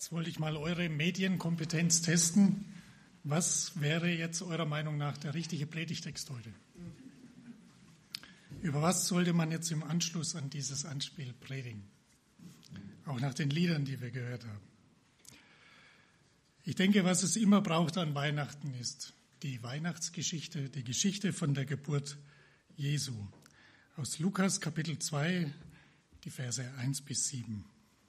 Jetzt wollte ich mal eure Medienkompetenz testen. Was wäre jetzt eurer Meinung nach der richtige Predigtext heute? Über was sollte man jetzt im Anschluss an dieses Anspiel predigen? Auch nach den Liedern, die wir gehört haben. Ich denke, was es immer braucht an Weihnachten ist die Weihnachtsgeschichte, die Geschichte von der Geburt Jesu. Aus Lukas Kapitel 2, die Verse 1 bis 7.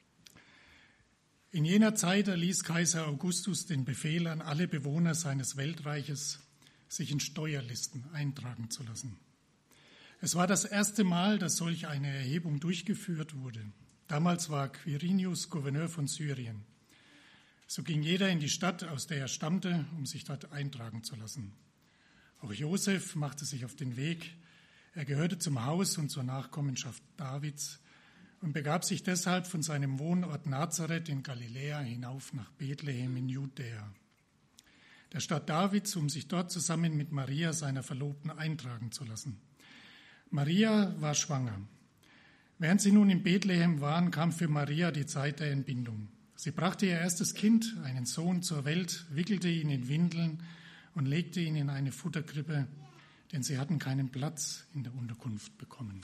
In jener Zeit erließ Kaiser Augustus den Befehl an alle Bewohner seines Weltreiches, sich in Steuerlisten eintragen zu lassen. Es war das erste Mal, dass solch eine Erhebung durchgeführt wurde. Damals war Quirinius Gouverneur von Syrien. So ging jeder in die Stadt, aus der er stammte, um sich dort eintragen zu lassen. Auch Josef machte sich auf den Weg. Er gehörte zum Haus und zur Nachkommenschaft Davids und begab sich deshalb von seinem Wohnort Nazareth in Galiläa hinauf nach Bethlehem in Judäa, der Stadt Davids, um sich dort zusammen mit Maria, seiner Verlobten, eintragen zu lassen. Maria war schwanger. Während sie nun in Bethlehem waren, kam für Maria die Zeit der Entbindung. Sie brachte ihr erstes Kind, einen Sohn, zur Welt, wickelte ihn in Windeln und legte ihn in eine Futterkrippe, denn sie hatten keinen Platz in der Unterkunft bekommen.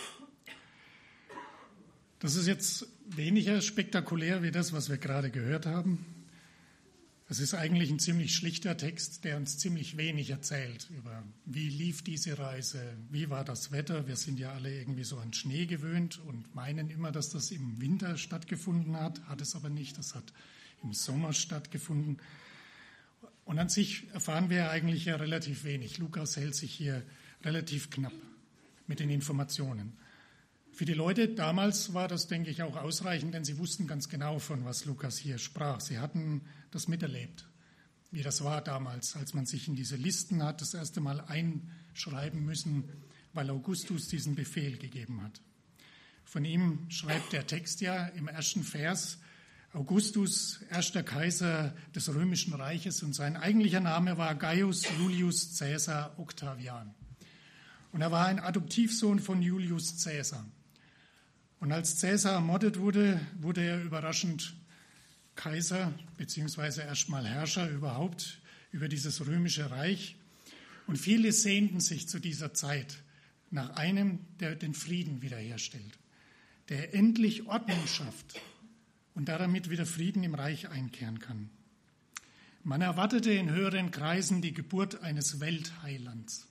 Das ist jetzt weniger spektakulär wie das, was wir gerade gehört haben. Es ist eigentlich ein ziemlich schlichter Text, der uns ziemlich wenig erzählt über, wie lief diese Reise, wie war das Wetter. Wir sind ja alle irgendwie so an Schnee gewöhnt und meinen immer, dass das im Winter stattgefunden hat es aber nicht. Das hat im Sommer stattgefunden. Und an sich erfahren wir eigentlich ja relativ wenig. Lukas hält sich hier relativ knapp mit den Informationen. Für die Leute damals war das, denke ich, auch ausreichend, denn sie wussten ganz genau, von was Lukas hier sprach. Sie hatten das miterlebt, wie das war damals, als man sich in diese Listen hat das erste Mal einschreiben müssen, weil Augustus diesen Befehl gegeben hat. Von ihm schreibt der Text ja im ersten Vers: Augustus, erster Kaiser des Römischen Reiches, und sein eigentlicher Name war Gaius Julius Caesar Octavian. Und er war ein Adoptivsohn von Julius Caesar. Und als Caesar ermordet wurde, wurde er überraschend Kaiser beziehungsweise erstmal Herrscher überhaupt über dieses römische Reich. Und viele sehnten sich zu dieser Zeit nach einem, der den Frieden wiederherstellt, der endlich Ordnung schafft und damit wieder Frieden im Reich einkehren kann. Man erwartete in höheren Kreisen die Geburt eines Weltheilands.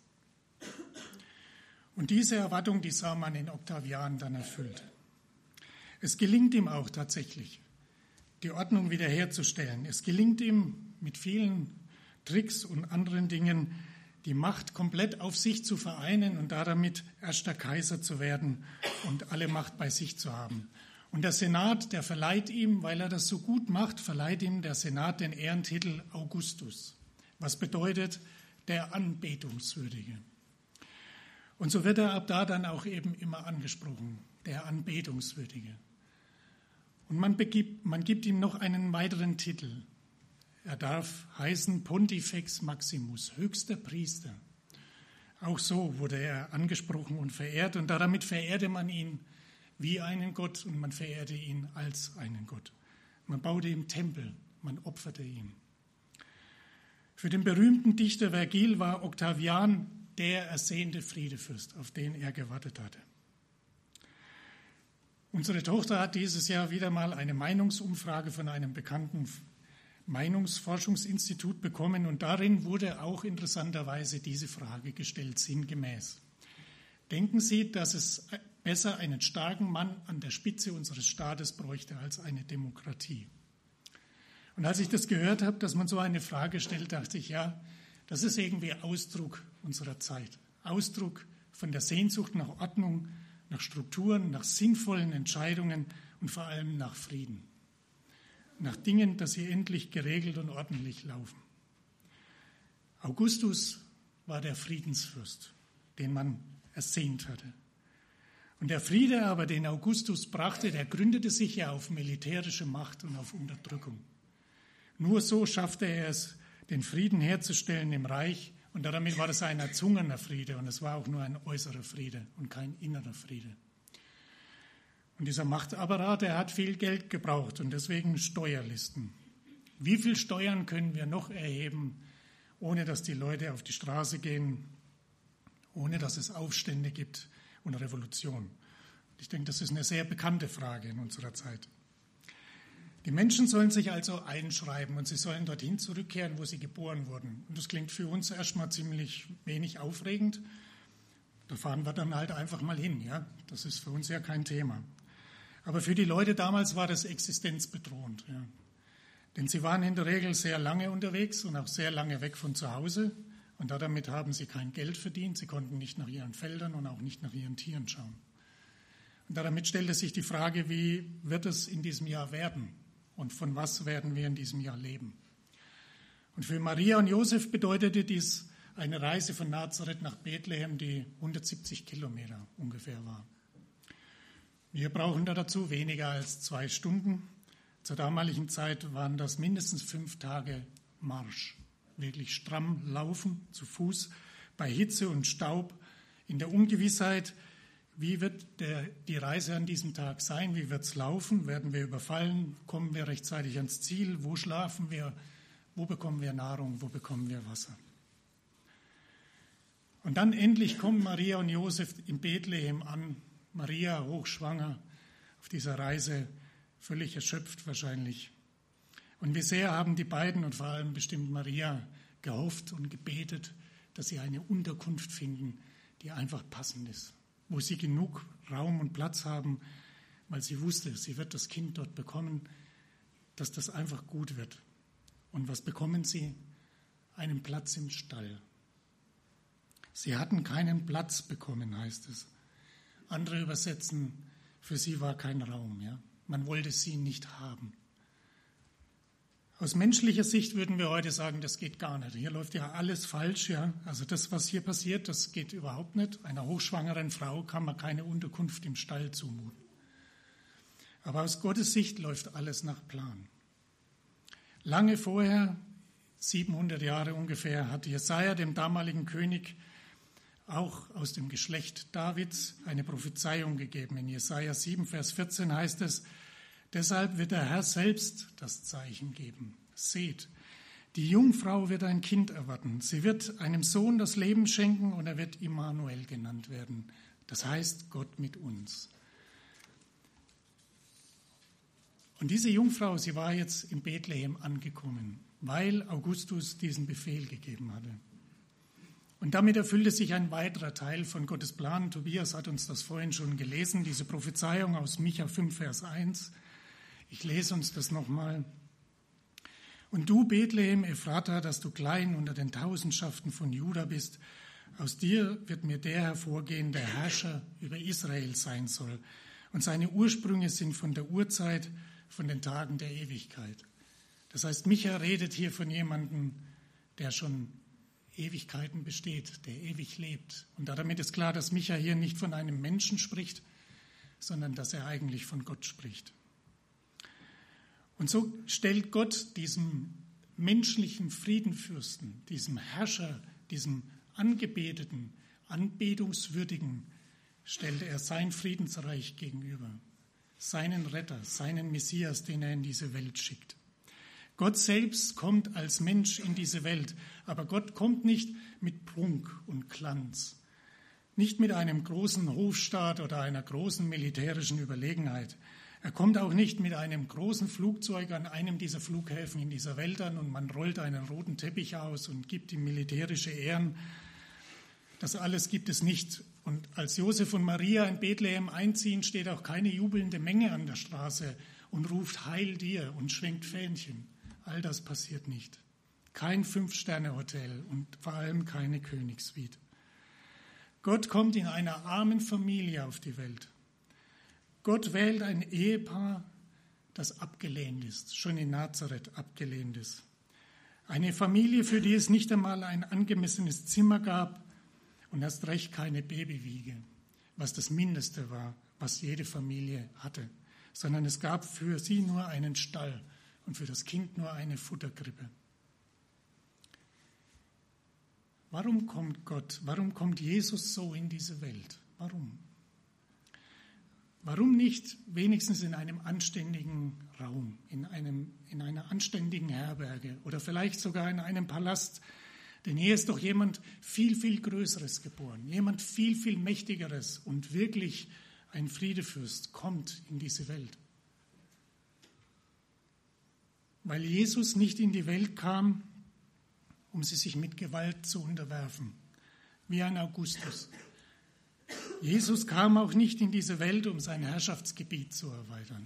Und diese Erwartung, die sah man in Octavian dann erfüllt. Es gelingt ihm auch tatsächlich, die Ordnung wiederherzustellen. Es gelingt ihm mit vielen Tricks und anderen Dingen, die Macht komplett auf sich zu vereinen und damit erster Kaiser zu werden und alle Macht bei sich zu haben. Und der Senat, der verleiht ihm, weil er das so gut macht, verleiht ihm der Senat den Ehrentitel Augustus, was bedeutet der Anbetungswürdige. Und so wird er ab da dann auch eben immer angesprochen, der Anbetungswürdige. Und man gibt ihm noch einen weiteren Titel. Er darf heißen Pontifex Maximus, höchster Priester. Auch so wurde er angesprochen und verehrt, und damit verehrte man ihn wie einen Gott und man verehrte ihn als einen Gott. Man baute ihm Tempel, man opferte ihm. Für den berühmten Dichter Vergil war Octavian der ersehnte Friedefürst, auf den er gewartet hatte. Unsere Tochter hat dieses Jahr wieder mal eine Meinungsumfrage von einem bekannten Meinungsforschungsinstitut bekommen, und darin wurde auch interessanterweise diese Frage gestellt, sinngemäß: Denken Sie, dass es besser einen starken Mann an der Spitze unseres Staates bräuchte als eine Demokratie? Und als ich das gehört habe, dass man so eine Frage stellt, dachte ich, ja, das ist irgendwie Ausdruck unserer Zeit, Ausdruck von der Sehnsucht nach Ordnung, nach Strukturen, nach sinnvollen Entscheidungen und vor allem nach Frieden, nach Dingen, dass sie endlich geregelt und ordentlich laufen. Augustus war der Friedensfürst, den man ersehnt hatte. Und der Friede aber, den Augustus brachte, der gründete sich ja auf militärische Macht und auf Unterdrückung. Nur so schaffte er es, den Frieden herzustellen im Reich, und damit war das ein erzwungener Friede, und es war auch nur ein äußerer Friede und kein innerer Friede. Und dieser Machtapparat, der hat viel Geld gebraucht und deswegen Steuerlisten. Wie viel Steuern können wir noch erheben, ohne dass die Leute auf die Straße gehen, ohne dass es Aufstände gibt und Revolution? Ich denke, das ist eine sehr bekannte Frage in unserer Zeit. Die Menschen sollen sich also einschreiben und sie sollen dorthin zurückkehren, wo sie geboren wurden. Und das klingt für uns erstmal ziemlich wenig aufregend. Da fahren wir dann halt einfach mal hin. Ja? Das ist für uns ja kein Thema. Aber für die Leute damals war das existenzbedrohend. Ja? Denn sie waren in der Regel sehr lange unterwegs und auch sehr lange weg von zu Hause. Und damit haben sie kein Geld verdient. Sie konnten nicht nach ihren Feldern und auch nicht nach ihren Tieren schauen. Und damit stellte sich die Frage, wie wird es in diesem Jahr werden? Und von was werden wir in diesem Jahr leben? Und für Maria und Josef bedeutete dies eine Reise von Nazareth nach Bethlehem, die 170 Kilometer ungefähr war. Wir brauchen dazu weniger als 2 Stunden. Zur damaligen Zeit waren das mindestens 5 Tage Marsch. Wirklich stramm laufen, zu Fuß, bei Hitze und Staub, in der Ungewissheit. Wie wird die Reise an diesem Tag sein? Wie wird es laufen? Werden wir überfallen? Kommen wir rechtzeitig ans Ziel? Wo schlafen wir? Wo bekommen wir Nahrung? Wo bekommen wir Wasser? Und dann endlich kommen Maria und Josef in Bethlehem an. Maria hochschwanger, auf dieser Reise völlig erschöpft wahrscheinlich. Und wie sehr haben die beiden und vor allem bestimmt Maria gehofft und gebetet, dass sie eine Unterkunft finden, die einfach passend ist, wo sie genug Raum und Platz haben, weil sie wusste, sie wird das Kind dort bekommen, dass das einfach gut wird. Und was bekommen sie? Einen Platz im Stall. Sie hatten keinen Platz bekommen, heißt es. Andere übersetzen, für sie war kein Raum. Ja? Man wollte sie nicht haben. Aus menschlicher Sicht würden wir heute sagen, das geht gar nicht. Hier läuft ja alles falsch. Ja? Also das, was hier passiert, das geht überhaupt nicht. Einer hochschwangeren Frau kann man keine Unterkunft im Stall zumuten. Aber aus Gottes Sicht läuft alles nach Plan. Lange vorher, 700 Jahre ungefähr, hat Jesaja, dem damaligen König, auch aus dem Geschlecht Davids, eine Prophezeiung gegeben. In Jesaja 7, Vers 14 heißt es: Deshalb wird der Herr selbst das Zeichen geben. Seht, die Jungfrau wird ein Kind erwarten. Sie wird einem Sohn das Leben schenken und er wird Immanuel genannt werden. Das heißt Gott mit uns. Und diese Jungfrau, sie war jetzt in Bethlehem angekommen, weil Augustus diesen Befehl gegeben hatte. Und damit erfüllte sich ein weiterer Teil von Gottes Plan. Tobias hat uns das vorhin schon gelesen, diese Prophezeiung aus Micha 5, Vers 1. Ich lese uns das nochmal. Und du, Bethlehem Ephrata, dass du klein unter den Tausendschaften von Juda bist, aus dir wird mir der hervorgehen, der Herrscher über Israel sein soll. Und seine Ursprünge sind von der Urzeit, von den Tagen der Ewigkeit. Das heißt, Micha redet hier von jemandem, der schon Ewigkeiten besteht, der ewig lebt. Und damit ist klar, dass Micha hier nicht von einem Menschen spricht, sondern dass er eigentlich von Gott spricht. Und so stellt Gott diesem menschlichen Friedenfürsten, diesem Herrscher, diesem angebeteten, anbetungswürdigen, stellt er sein Friedensreich gegenüber, seinen Retter, seinen Messias, den er in diese Welt schickt. Gott selbst kommt als Mensch in diese Welt, aber Gott kommt nicht mit Prunk und Glanz, nicht mit einem großen Hofstaat oder einer großen militärischen Überlegenheit. Er kommt auch nicht mit einem großen Flugzeug an einem dieser Flughäfen in dieser Welt an und man rollt einen roten Teppich aus und gibt ihm militärische Ehren. Das alles gibt es nicht. Und als Josef und Maria in Bethlehem einziehen, steht auch keine jubelnde Menge an der Straße und ruft Heil dir und schwenkt Fähnchen. All das passiert nicht. Kein 5-Sterne-Hotel und vor allem keine Königssuite. Gott kommt in einer armen Familie auf die Welt. Gott wählt ein Ehepaar, das abgelehnt ist, schon in Nazareth abgelehnt ist. Eine Familie, für die es nicht einmal ein angemessenes Zimmer gab und erst recht keine Babywiege, was das Mindeste war, was jede Familie hatte, sondern es gab für sie nur einen Stall und für das Kind nur eine Futterkrippe. Warum kommt Gott, warum kommt Jesus so in diese Welt? Warum? Warum nicht wenigstens in einem anständigen Raum, in einer anständigen Herberge oder vielleicht sogar in einem Palast? Denn hier ist doch jemand viel, viel Größeres geboren, jemand viel, viel Mächtigeres und wirklich ein Friedefürst kommt in diese Welt. Weil Jesus nicht in die Welt kam, um sie sich mit Gewalt zu unterwerfen, wie ein Augustus. Jesus kam auch nicht in diese Welt, um sein Herrschaftsgebiet zu erweitern.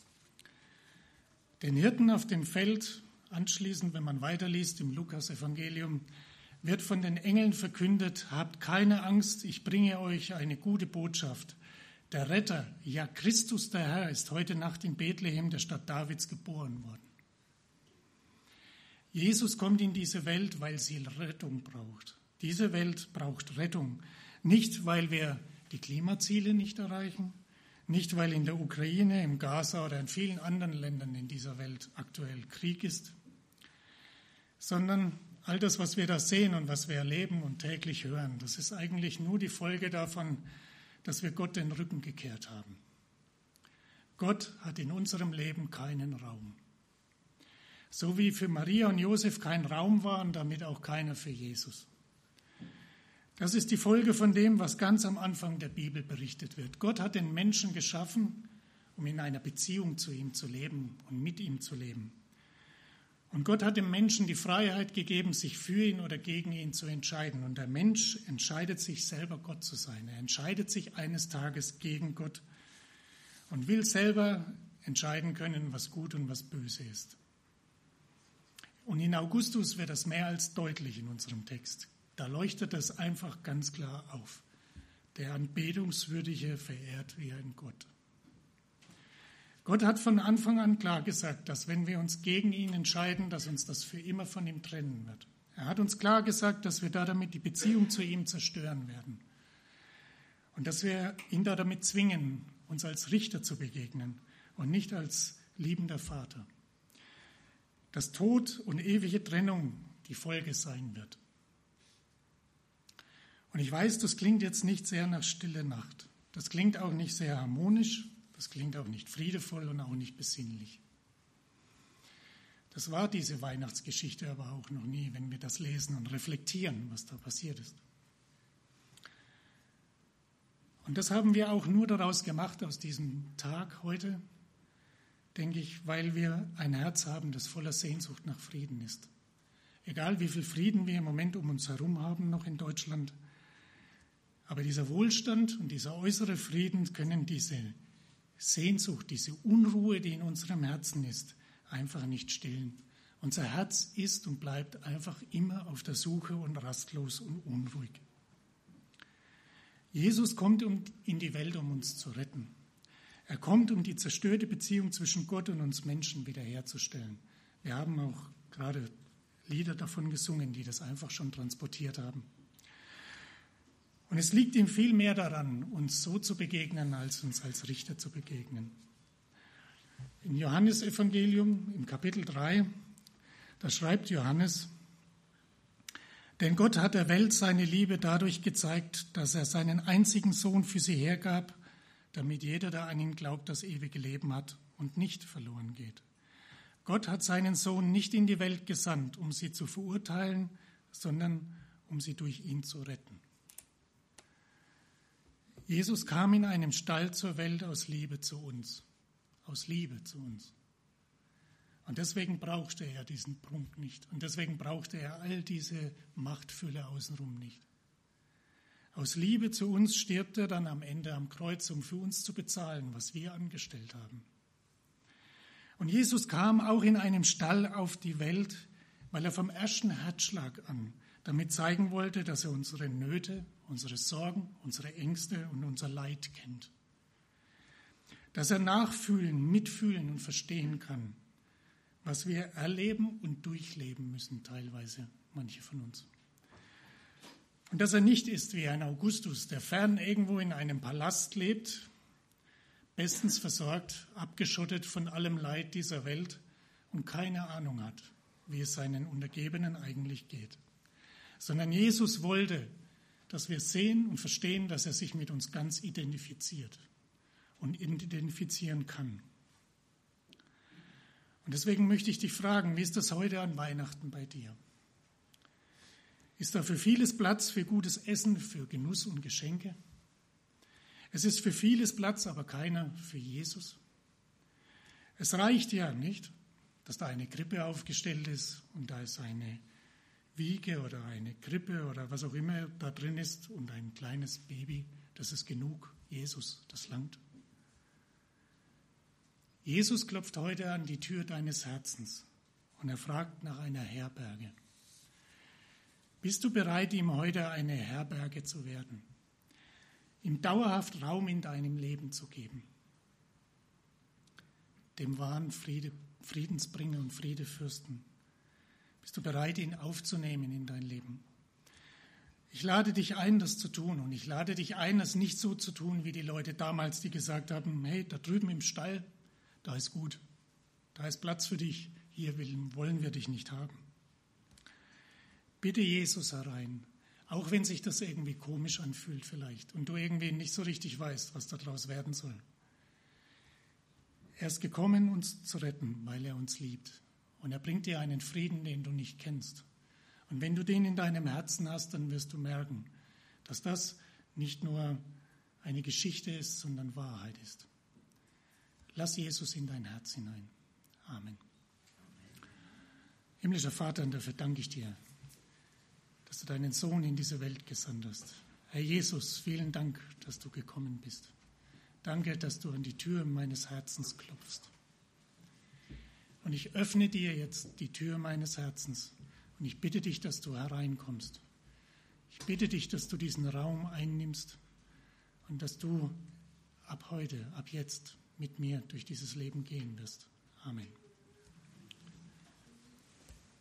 Den Hirten auf dem Feld, anschließend, wenn man weiterliest im Lukas-Evangelium, wird von den Engeln verkündet: Habt keine Angst, ich bringe euch eine gute Botschaft. Der Retter, ja Christus der Herr, ist heute Nacht in Bethlehem, der Stadt Davids, geboren worden. Jesus kommt in diese Welt, weil sie Rettung braucht. Diese Welt braucht Rettung. Nicht, weil wir die Klimaziele nicht erreichen, nicht, weil in der Ukraine, im Gaza oder in vielen anderen Ländern in dieser Welt aktuell Krieg ist, sondern all das, was wir da sehen und was wir erleben und täglich hören, das ist eigentlich nur die Folge davon, dass wir Gott den Rücken gekehrt haben. Gott hat in unserem Leben keinen Raum. So wie für Maria und Josef kein Raum war und damit auch keiner für Jesus. Das ist die Folge von dem, was ganz am Anfang der Bibel berichtet wird. Gott hat den Menschen geschaffen, um in einer Beziehung zu ihm zu leben und mit ihm zu leben. Und Gott hat dem Menschen die Freiheit gegeben, sich für ihn oder gegen ihn zu entscheiden. Und der Mensch entscheidet sich selber, Gott zu sein. Er entscheidet sich eines Tages gegen Gott und will selber entscheiden können, was gut und was böse ist. Und in Augustus wird das mehr als deutlich in unserem Text. Da leuchtet das einfach ganz klar auf. Der Anbetungswürdige verehrt wie ein Gott. Gott hat von Anfang an klar gesagt, dass wenn wir uns gegen ihn entscheiden, dass uns das für immer von ihm trennen wird. Er hat uns klar gesagt, dass wir damit die Beziehung zu ihm zerstören werden. Und dass wir ihn damit zwingen, uns als Richter zu begegnen und nicht als liebender Vater. Dass Tod und ewige Trennung die Folge sein wird. Und ich weiß, das klingt jetzt nicht sehr nach Stille Nacht. Das klingt auch nicht sehr harmonisch, das klingt auch nicht friedevoll und auch nicht besinnlich. Das war diese Weihnachtsgeschichte aber auch noch nie, wenn wir das lesen und reflektieren, was da passiert ist. Und das haben wir auch nur daraus gemacht, aus diesem Tag heute, denke ich, weil wir ein Herz haben, das voller Sehnsucht nach Frieden ist. Egal wie viel Frieden wir im Moment um uns herum haben, noch in Deutschland, aber dieser Wohlstand und dieser äußere Frieden können diese Sehnsucht, diese Unruhe, die in unserem Herzen ist, einfach nicht stillen. Unser Herz ist und bleibt einfach immer auf der Suche und rastlos und unruhig. Jesus kommt in die Welt, um uns zu retten. Er kommt, um die zerstörte Beziehung zwischen Gott und uns Menschen wiederherzustellen. Wir haben auch gerade Lieder davon gesungen, die das einfach schon transportiert haben. Und es liegt ihm viel mehr daran, uns so zu begegnen, als uns als Richter zu begegnen. Im Johannesevangelium, im Kapitel 3, da schreibt Johannes: Denn Gott hat der Welt seine Liebe dadurch gezeigt, dass er seinen einzigen Sohn für sie hergab, damit jeder, der an ihn glaubt, das ewige Leben hat und nicht verloren geht. Gott hat seinen Sohn nicht in die Welt gesandt, um sie zu verurteilen, sondern um sie durch ihn zu retten. Jesus kam in einem Stall zur Welt aus Liebe zu uns. Aus Liebe zu uns. Und deswegen brauchte er diesen Prunk nicht. Und deswegen brauchte er all diese Machtfülle außenrum nicht. Aus Liebe zu uns stirbt er dann am Ende am Kreuz, um für uns zu bezahlen, was wir angestellt haben. Und Jesus kam auch in einem Stall auf die Welt, weil er vom ersten Herzschlag an damit zeigen wollte, dass er unsere Nöte, unsere Sorgen, unsere Ängste und unser Leid kennt. Dass er nachfühlen, mitfühlen und verstehen kann, was wir erleben und durchleben müssen, teilweise manche von uns. Und dass er nicht ist wie ein Augustus, der fern irgendwo in einem Palast lebt, bestens versorgt, abgeschottet von allem Leid dieser Welt und keine Ahnung hat, wie es seinen Untergebenen eigentlich geht. Sondern Jesus wollte, dass wir sehen und verstehen, dass er sich mit uns ganz identifiziert und identifizieren kann. Und deswegen möchte ich dich fragen, wie ist das heute an Weihnachten bei dir? Ist da für vieles Platz für gutes Essen, für Genuss und Geschenke? Es ist für vieles Platz, aber keiner für Jesus. Es reicht ja nicht, dass da eine Krippe aufgestellt ist und da ist eine Wiege oder eine Krippe oder was auch immer da drin ist und ein kleines Baby. Das ist genug. Jesus, das langt. Jesus klopft heute an die Tür deines Herzens und er fragt nach einer Herberge. Bist du bereit, ihm heute eine Herberge zu werden? Ihm dauerhaft Raum in deinem Leben zu geben? Dem wahren Friedensbringer und Friedefürsten. Bist du bereit, ihn aufzunehmen in dein Leben? Ich lade dich ein, das zu tun. Und ich lade dich ein, das nicht so zu tun, wie die Leute damals, die gesagt haben, hey, da drüben im Stall, da ist gut. Da ist Platz für dich. Hier wollen wir dich nicht haben. Bitte Jesus herein, auch wenn sich das irgendwie komisch anfühlt vielleicht und du irgendwie nicht so richtig weißt, was daraus werden soll. Er ist gekommen, uns zu retten, weil er uns liebt. Und er bringt dir einen Frieden, den du nicht kennst. Und wenn du den in deinem Herzen hast, dann wirst du merken, dass das nicht nur eine Geschichte ist, sondern Wahrheit ist. Lass Jesus in dein Herz hinein. Amen. Himmlischer Vater, und dafür danke ich dir, dass du deinen Sohn in diese Welt gesandt hast. Herr Jesus, vielen Dank, dass du gekommen bist. Danke, dass du an die Tür meines Herzens klopfst. Und ich öffne dir jetzt die Tür meines Herzens und ich bitte dich, dass du hereinkommst. Ich bitte dich, dass du diesen Raum einnimmst und dass du ab heute, ab jetzt mit mir durch dieses Leben gehen wirst. Amen.